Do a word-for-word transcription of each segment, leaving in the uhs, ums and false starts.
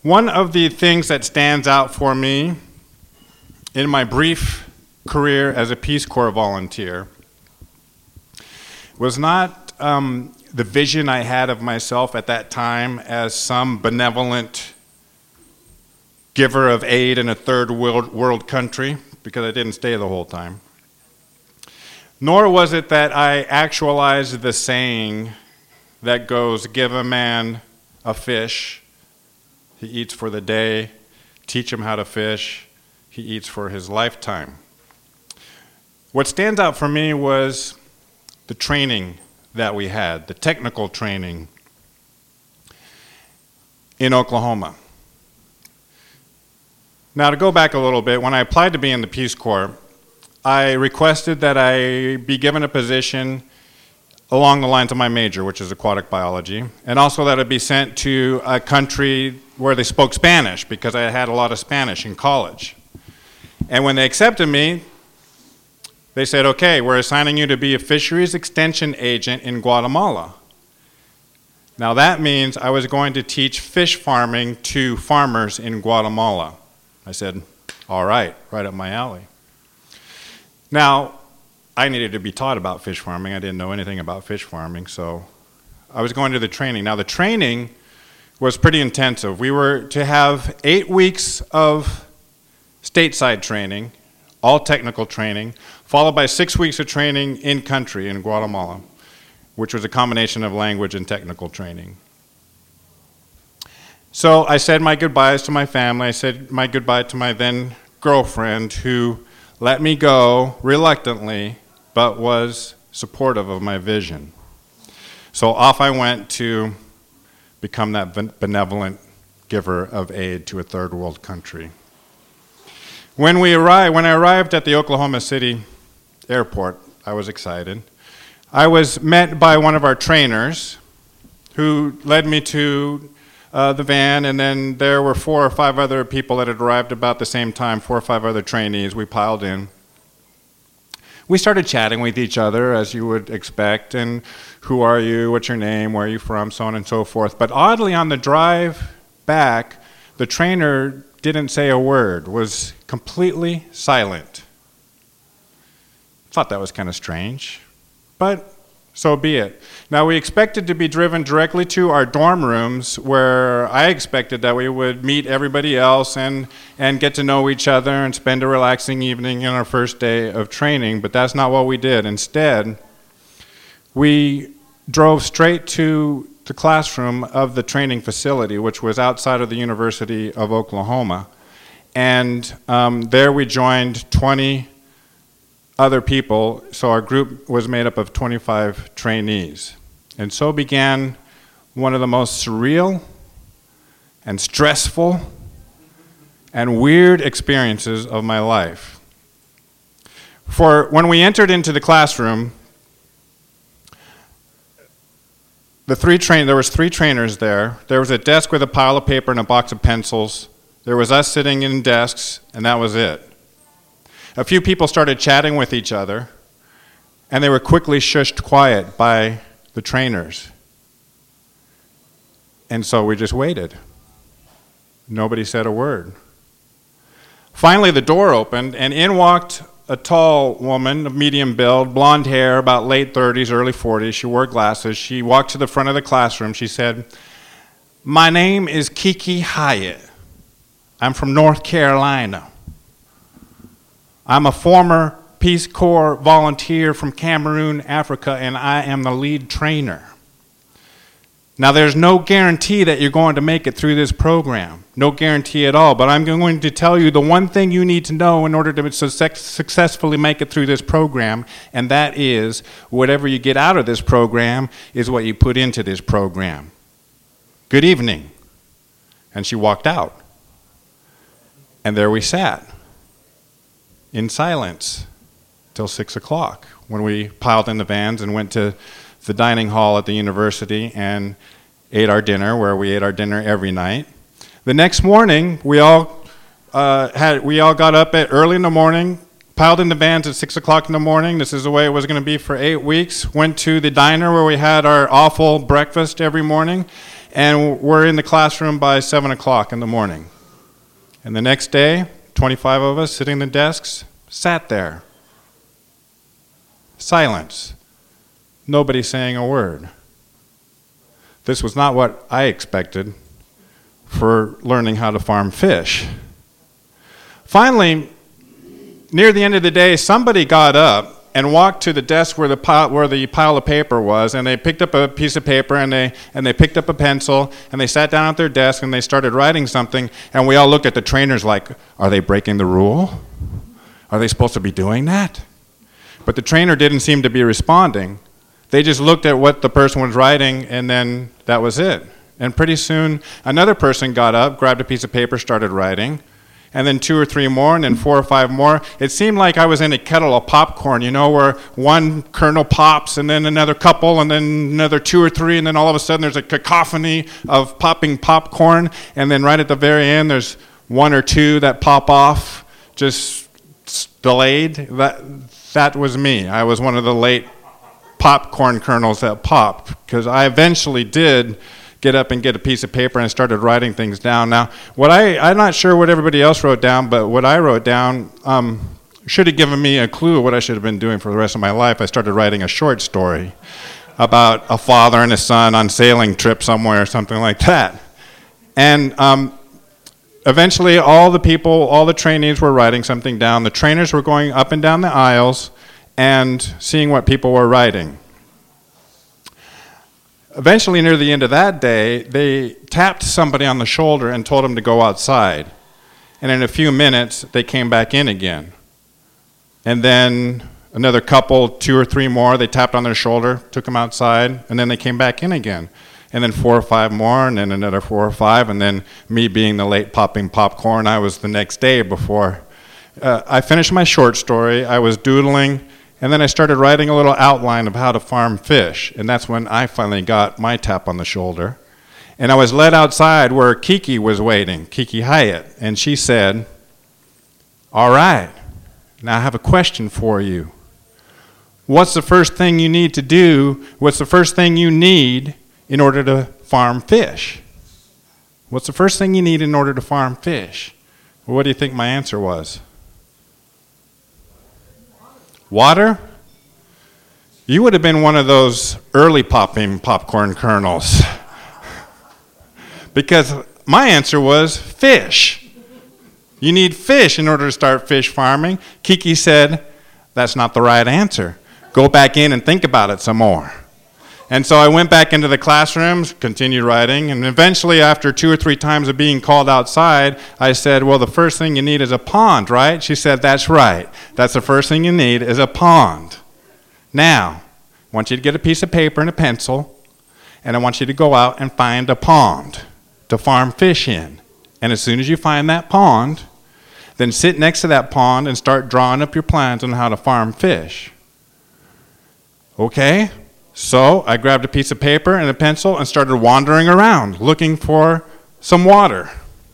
One of the things that stands out for me in my brief career as a Peace Corps volunteer was not um, the vision I had of myself at that time as some benevolent giver of aid in a third world, world country, because I didn't stay the whole time. Nor was it that I actualized the saying that goes, give a man a fish, he eats for the day, teach him how to fish, he eats for his lifetime. What stands out for me was the training that we had, the technical training in Oklahoma. Now, to go back a little bit, when I applied to be in the Peace Corps, I requested that I be given a position along the lines of my major, which is aquatic biology, and also that I be sent to a country where they spoke Spanish, because I had a lot of Spanish in college. And when they accepted me, they said, okay, we're assigning you to be a fisheries extension agent in Guatemala. Now that means I was going to teach fish farming to farmers in Guatemala. I said, all right, right up my alley. Now, I needed to be taught about fish farming. I didn't know anything about fish farming, so I was going to the training. Now the training was pretty intensive. We were to have eight weeks of stateside training, all technical training, followed by six weeks of training in country in Guatemala, which was a combination of language and technical training. So I said my goodbyes to my family. I said my goodbye to my then girlfriend, who let me go reluctantly, but was supportive of my vision. So off I went to become that benevolent giver of aid to a third world country. When we arrived, when I arrived at the Oklahoma City airport, I was excited. I was met by one of our trainers who led me to uh, the van, and then there were four or five other people that had arrived about the same time, four or five other trainees. We piled in. We started chatting with each other, as you would expect, and who are you, what's your name, where are you from, so on and so forth. But oddly, on the drive back, the trainer didn't say a word, was completely silent. Thought that was kind of strange, but so be it. Now, we expected to be driven directly to our dorm rooms, where I expected that we would meet everybody else and, and get to know each other and spend a relaxing evening in our first day of training, but that's not what we did. Instead, we drove straight to the classroom of the training facility, which was outside of the University of Oklahoma, and um, there we joined twenty other people, so our group was made up of twenty-five trainees. And so began one of the most surreal and stressful and weird experiences of my life. For when we entered into the classroom, the three train there was three trainers there. There was a desk with a pile of paper and a box of pencils. There was us sitting in desks, and that was it. A few people started chatting with each other, and they were quickly shushed quiet by the trainers. And so we just waited. Nobody said a word. Finally, the door opened, and in walked a tall woman of medium build, blonde hair, about late thirties, early forties. She wore glasses. She walked to the front of the classroom. She said, "My name is Kiki Hyatt. I'm from North Carolina. I'm a former Peace Corps volunteer from Cameroon, Africa, and I am the lead trainer. Now, there's no guarantee that you're going to make it through this program, no guarantee at all, but I'm going to tell you the one thing you need to know in order to successfully make it through this program, and that is whatever you get out of this program is what you put into this program. Good evening." And she walked out. And there we sat in silence till six o'clock, when we piled in the vans and went to the dining hall at the university and ate our dinner, where we ate our dinner every night. The next morning, we all uh, had we all got up at early in the morning, piled in the vans at six o'clock in the morning. This is the way it was going to be for eight weeks. Went to the diner where we had our awful breakfast every morning, And we're in the classroom by seven o'clock in the morning. And the next day, twenty-five of us sitting in the desks, sat there. Silence. Nobody saying a word. This was not what I expected for learning how to farm fish. Finally, near the end of the day, somebody got up and walked to the desk where the pile, where the pile of paper was, and they picked up a piece of paper, and they and they picked up a pencil, and they sat down at their desk, and they started writing something, and we all looked at the trainers like, are they breaking the rule? Are they supposed to be doing that? But the trainer didn't seem to be responding. They just looked at what the person was writing, and then that was it. And pretty soon, another person got up, grabbed a piece of paper, started writing, and then two or three more, and then four or five more. It seemed like I was in a kettle of popcorn, you know, where one kernel pops, and then another couple, and then another two or three, and then all of a sudden there's a cacophony of popping popcorn, and then right at the very end there's one or two that pop off, just delayed. That, that was me. I was one of the late popcorn kernels that popped, because I eventually did get up and get a piece of paper and started writing things down. Now, what I, I'm not sure what everybody else wrote down, but what I wrote down um, should have given me a clue of what I should have been doing for the rest of my life. I started writing a short story about a father and a son on sailing trip somewhere or something like that. And um, eventually all the people, all the trainees were writing something down. The trainers were going up and down the aisles and seeing what people were writing. Eventually, near the end of that day, they tapped somebody on the shoulder and told him to go outside. And in a few minutes, they came back in again. And then another couple, two or three more, they tapped on their shoulder, took them outside, and then they came back in again. And then four or five more, and then another four or five, and then me being the late popping popcorn, I was the next day before. Uh, I finished my short story, I was doodling, and then I started writing a little outline of how to farm fish, and that's when I finally got my tap on the shoulder. And I was led outside where Kiki was waiting, Kiki Hyatt, and she said, all right, now I have a question for you. What's the first thing you need to do, what's the first thing you need in order to farm fish? What's the first thing you need in order to farm fish? Well, what do you think my answer was? Water? You would have been one of those early popping popcorn kernels. Because my answer was fish. You need fish in order to start fish farming. Kiki said, that's not the right answer. Go back in and think about it some more. And so I went back into the classrooms, continued writing, and eventually after two or three times of being called outside, I said, well, the first thing you need is a pond, right? She said, that's right. That's the first thing you need is a pond. Now, I want you to get a piece of paper and a pencil, and I want you to go out and find a pond to farm fish in. And as soon as you find that pond, then sit next to that pond and start drawing up your plans on how to farm fish. Okay? So I grabbed a piece of paper and a pencil and started wandering around looking for some water.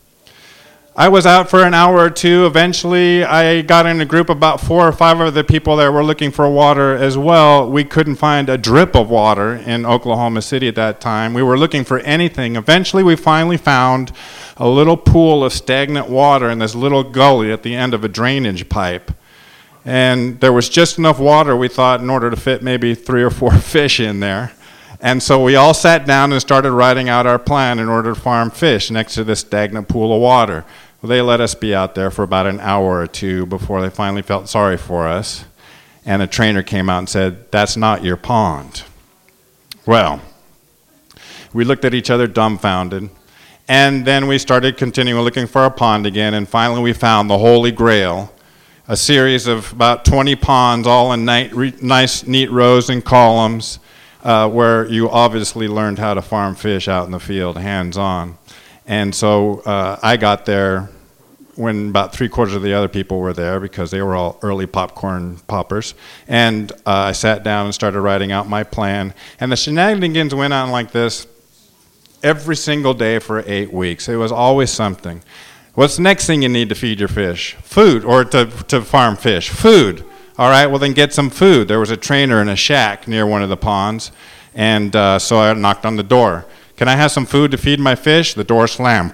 I was out for an hour or two. Eventually, I got in a group, about four or five of the people that were looking for water as well. We couldn't find a drip of water in Oklahoma City at that time. We were looking for anything. Eventually, we finally found a little pool of stagnant water in this little gully at the end of a drainage pipe. And there was just enough water, we thought, in order to fit maybe three or four fish in there. And so we all sat down and started writing out our plan in order to farm fish next to this stagnant pool of water. Well, they let us be out there for about an hour or two before they finally felt sorry for us. And a trainer came out and said, that's not your pond. Well, we looked at each other dumbfounded. And then we started continuing looking for a pond again. And finally we found the Holy Grail, a series of about twenty ponds, all in nice, neat rows and columns, uh, where you obviously learned how to farm fish out in the field, hands-on. And so uh, I got there when about three quarters of the other people were there, because they were all early popcorn poppers. And uh, I sat down and started writing out my plan. And the shenanigans went on like this every single day for eight weeks. It was always something. What's the next thing you need to feed your fish? Food, or to, to farm fish. Food. All right, well then get some food. There was a trainer in a shack near one of the ponds, and uh, so I knocked on the door. Can I have some food to feed my fish? The door slammed.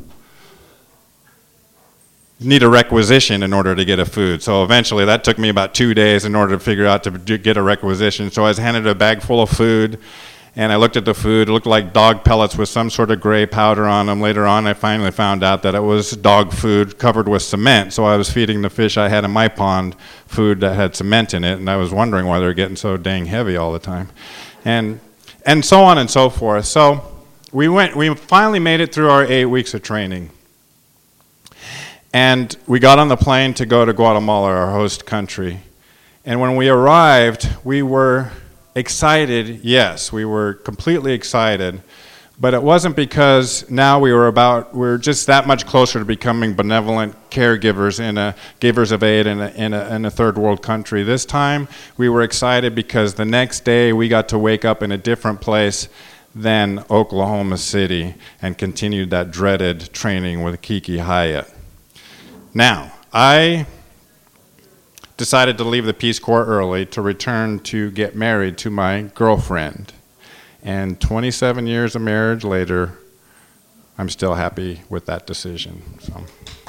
You need a requisition in order to get a food. So eventually that took me about two days in order to figure out to get a requisition. So I was handed a bag full of food, and I looked at the food. It looked like dog pellets with some sort of gray powder on them. Later on, I finally found out that it was dog food covered with cement. So I was feeding the fish I had in my pond food that had cement in it, and I was wondering why they were getting so dang heavy all the time. And and so on and so forth. So we went. We finally made it through our eight weeks of training. And we got on the plane to go to Guatemala, our host country. And when we arrived, we were excited. Yes, we were completely excited. But it wasn't because now we were about, we were just that much closer to becoming benevolent caregivers in a, givers of aid in a, in a, in a third world country. This time, we were excited because the next day we got to wake up in a different place than Oklahoma City and continued that dreaded training with Kiki Hyatt. Now, I decided to leave the Peace Corps early to return to get married to my girlfriend. And twenty-seven years of marriage later, I'm still happy with that decision. So.